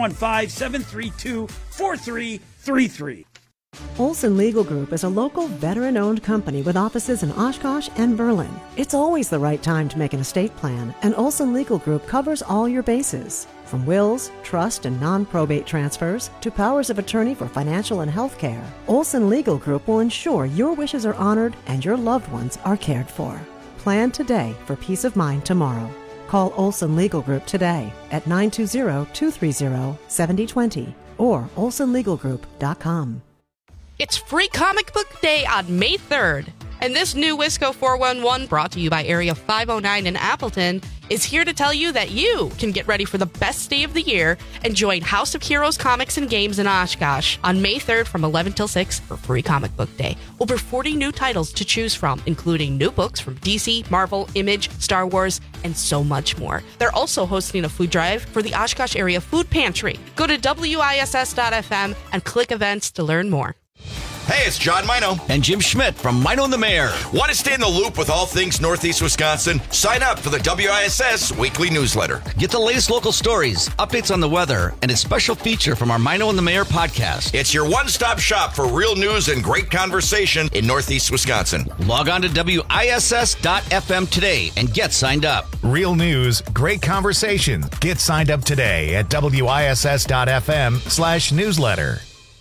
715-732-4333. Olson Legal Group is a local veteran-owned company with offices in Oshkosh and Berlin. It's always the right time to make an estate plan, and Olson Legal Group covers all your bases. From wills, trust, and non-probate transfers to powers of attorney for financial and health care, Olson Legal Group will ensure your wishes are honored and your loved ones are cared for. Plan today for peace of mind tomorrow. Call Olson Legal Group today at 920-230-7020 or olsonlegalgroup.com. It's Free Comic Book Day on May 3rd, and this new Wisco 411, brought to you by Area 509 in Appleton, is here to tell you that you can get ready for the best day of the year and join House of Heroes Comics and Games in Oshkosh on May 3rd from 11 till 6 for Free Comic Book Day. Over 40 new titles to choose from, including new books from DC, Marvel, Image, Star Wars, and so much more. They're also hosting a food drive for the Oshkosh Area Food Pantry. Go to WISS.FM and click events to learn more. Hey, it's John Mino. And Jim Schmidt from Mino and the Mayor. Want to stay in the loop with all things Northeast Wisconsin? Sign up for the WISS weekly newsletter. Get the latest local stories, updates on the weather, and a special feature from our Mino and the Mayor podcast. It's your one-stop shop for real news and great conversation in Northeast Wisconsin. Log on to WISS.FM today and get signed up. Real news, great conversation. Get signed up today at WISS.FM/newsletter.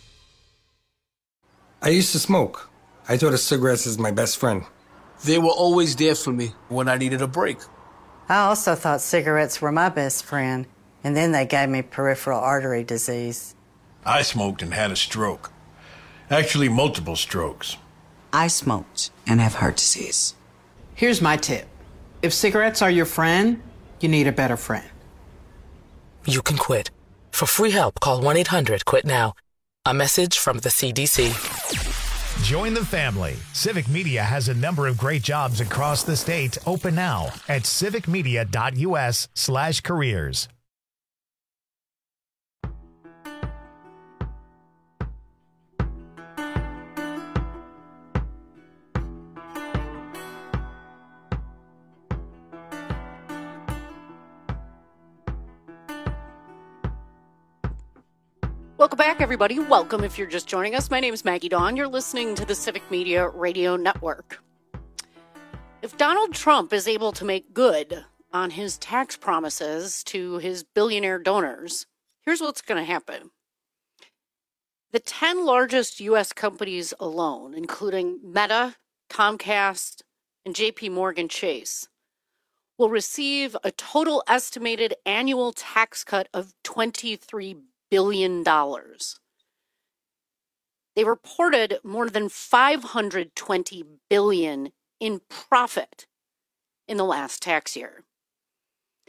I used to smoke. I thought of cigarettes as my best friend. They were always there for me when I needed a break. I also thought cigarettes were my best friend, and then they gave me peripheral artery disease. I smoked and had a stroke. Actually, multiple strokes. I smoked and have heart disease. Here's my tip. If cigarettes are your friend, you need a better friend. You can quit. For free help, call 1-800-QUIT-NOW. A message from the CDC. Join the family. Civic Media has a number of great jobs across the state open now at civicmedia.us/careers. Welcome back, everybody. Welcome if you're just joining us. My name is Maggie Dawn. You're listening to the Civic Media Radio Network. If Donald Trump is able to make good on his tax promises to his billionaire donors, here's what's going to happen. The 10 largest U.S. companies alone, including Meta, Comcast, and J.P. Morgan Chase, will receive a total estimated annual tax cut of $23 billion. They reported more than $520 billion in profit in the last tax year.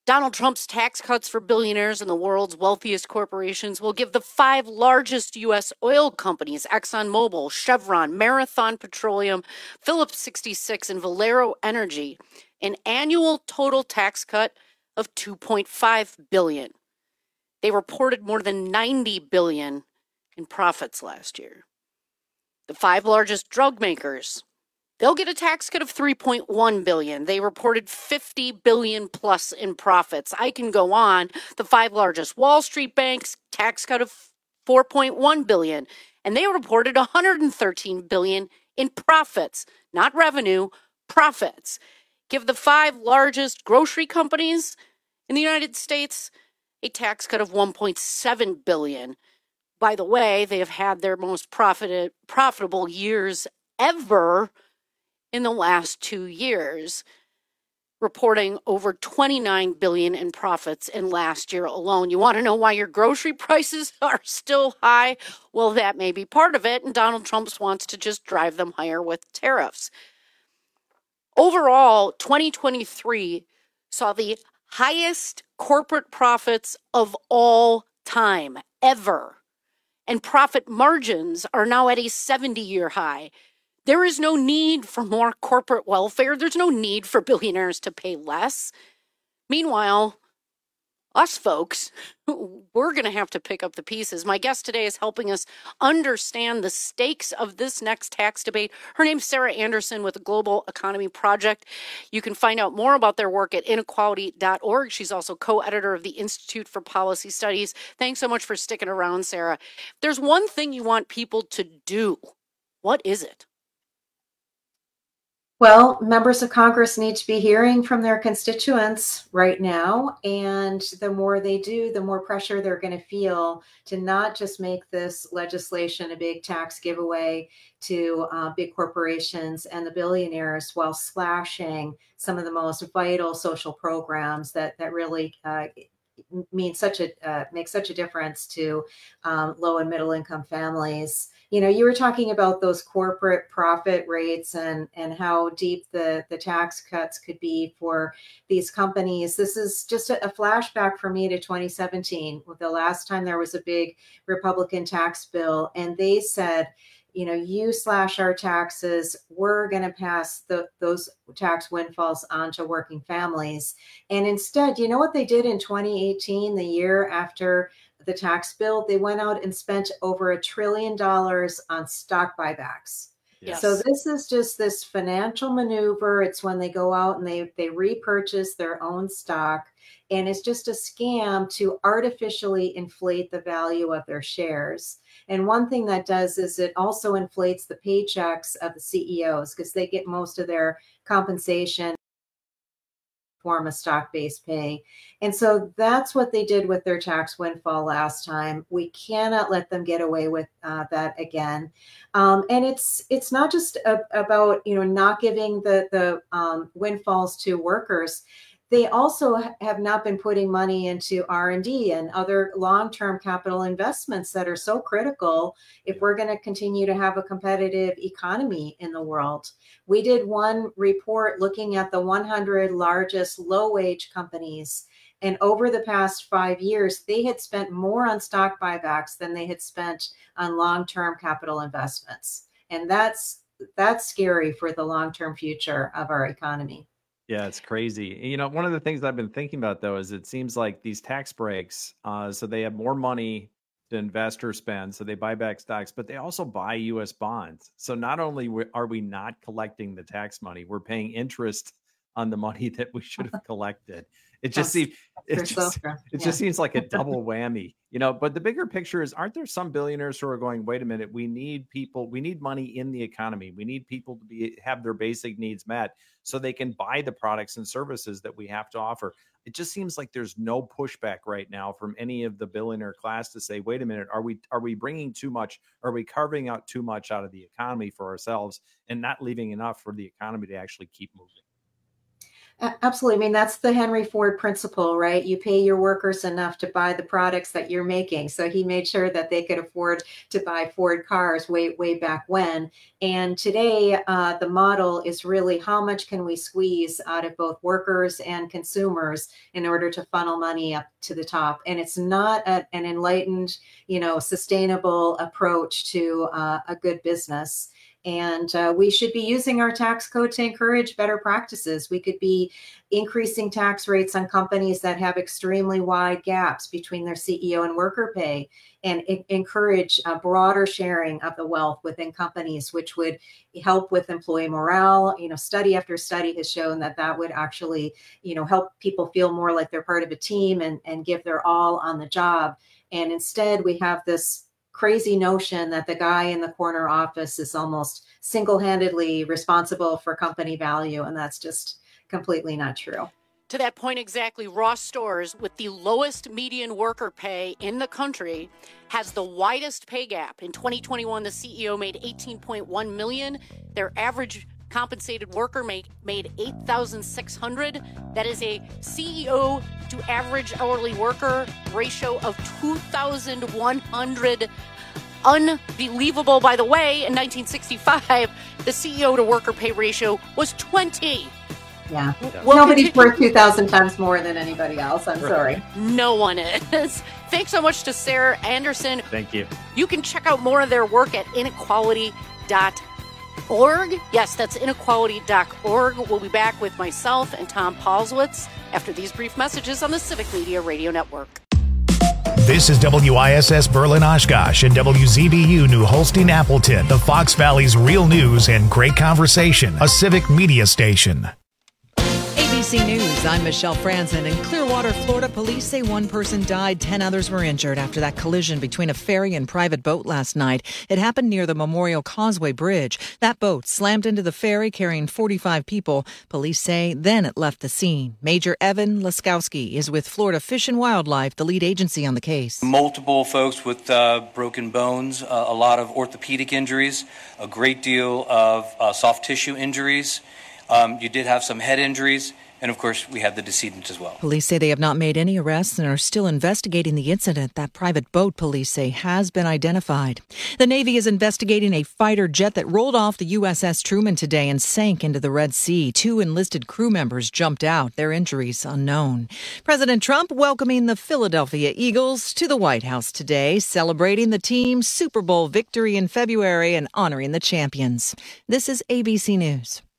Donald Trump's tax cuts for billionaires and the world's wealthiest corporations will give the 5 largest U.S. oil companies, ExxonMobil, Chevron, Marathon Petroleum, Phillips 66, and Valero Energy, an annual total tax cut of $2.5 billion. They reported more than $90 billion in profits last year. The 5 largest drug makers, they'll get a tax cut of $3.1 billion. They reported $50 billion plus in profits. I can go on. The 5 largest Wall Street banks, tax cut of $4.1 billion. And they reported $113 billion in profits, not revenue, profits. Give the 5 largest grocery companies in the United States a tax cut of $1.7 billion. By the way, they have had their most profitable years ever in the last 2 years, reporting over $29 billion in profits in last year alone. You want to know why your grocery prices are still high? Well, that may be part of it, and Donald Trump wants to just drive them higher with tariffs. Overall, 2023 saw the highest corporate profits of all time, ever. And profit margins are now at a 70-year high. There is no need for more corporate welfare. There's no need for billionaires to pay less. Meanwhile, us folks, we're going to have to pick up the pieces. My guest today is helping us understand the stakes of this next tax debate. Her name's Sarah Anderson with the Global Economy Project. You can find out more about their work at inequality.org. She's also co-editor of the Institute for Policy Studies. Thanks so much for sticking around, Sarah. If there's one thing you want people to do, what is it? Well, members of Congress need to be hearing from their constituents right now. And the more they do, the more pressure they're going to feel to not just make this legislation a big tax giveaway to big corporations and the billionaires while slashing some of the most vital social programs that really make such a difference to low and middle income families. You know, you were talking about those corporate profit rates and how deep the tax cuts could be for these companies. This is just a flashback for me to 2017, the last time there was a big Republican tax bill. And they said, you know, you slash our taxes, we're going to pass those tax windfalls on to working families. And instead, you know what they did in 2018, the year after the tax bill? They went out and spent over $1 trillion on stock buybacks. Yes. So this is just this financial maneuver. It's when they go out and they repurchase their own stock. And it's just a scam to artificially inflate the value of their shares. And one thing that does is it also inflates the paychecks of the CEOs because they get most of their compensation form of stock-based pay. And so that's what they did with their tax windfall last time. We cannot let them get away with that again. And it's not just about, you know, not giving the windfalls to workers. They also have not been putting money into R&D and other long-term capital investments that are so critical if we're going to continue to have a competitive economy in the world. We did one report looking at the 100 largest low-wage companies. And over the past 5 years, they had spent more on stock buybacks than they had spent on long-term capital investments. And that's scary for the long-term future of our economy. Yeah, it's crazy. You know, one of the things I've been thinking about, though, is it seems like these tax breaks, so they have more money to invest or spend, so they buy back stocks, but they also buy U.S. bonds. So not only are we not collecting the tax money, we're paying interest on the money that we should have collected. It just seems just seems like a double whammy, you know. But the bigger picture is, aren't there some billionaires who are going, wait a minute, we need money in the economy. We need people to have their basic needs met so they can buy the products and services that we have to offer. It just seems like there's no pushback right now from any of the billionaire class to say, wait a minute, are we bringing too much? Are we carving out too much out of the economy for ourselves and not leaving enough for the economy to actually keep moving? Absolutely. I mean, that's the Henry Ford principle, right? You pay your workers enough to buy the products that you're making. So he made sure that they could afford to buy Ford cars way back when. And today, the model is really how much can we squeeze out of both workers and consumers in order to funnel money up to the top. And it's not an enlightened, sustainable approach to a good business. And we should be using our tax code to encourage better practices. We could be increasing tax rates on companies that have extremely wide gaps between their CEO and worker pay, and encourage a broader sharing of the wealth within companies, which would help with employee morale. Study after study has shown that would actually, help people feel more like they're part of a team and give their all on the job. And instead, we have this crazy notion that the guy in the corner office is almost single-handedly responsible for company value, and that's just completely not true. To that point exactly, Ross Stores, with the lowest median worker pay in the country, has the widest pay gap. In 2021, the CEO made $18.1 million. Their average compensated worker made $8,600. That is a CEO to average hourly worker ratio of 2,100. Unbelievable. By the way, in 1965, the CEO to worker pay ratio was 20. Yeah. Nobody's worth 2,000 times more than anybody else. I'm sorry. No one is. Thanks so much to Sarah Anderson. Thank you. You can check out more of their work at inequality.org. Yes, that's inequality.org. We'll be back with myself and Tom Paulswitz after these brief messages on the Civic Media Radio Network. This is WISS Berlin Oshkosh and WZBU New Holstein Appleton, the Fox Valley's real news and great conversation, a Civic Media station. ABC News, I'm Michelle Franzen. In Clearwater, Florida, police say one person died, 10 others were injured after that collision between a ferry and private boat last night. It happened near the Memorial Causeway Bridge. That boat slammed into the ferry carrying 45 people. Police say then it left the scene. Major Evan Laskowski is with Florida Fish and Wildlife, the lead agency on the case. Multiple folks with broken bones, a lot of orthopedic injuries, a great deal of soft tissue injuries. You did have some head injuries. And, of course, we have the decedent as well. Police say they have not made any arrests and are still investigating the incident. That private boat, police say, has been identified. The Navy is investigating a fighter jet that rolled off the USS Truman today and sank into the Red Sea. 2 enlisted crew members jumped out. Their injuries unknown. President Trump welcoming the Philadelphia Eagles to the White House today, celebrating the team's Super Bowl victory in February and honoring the champions. This is ABC News.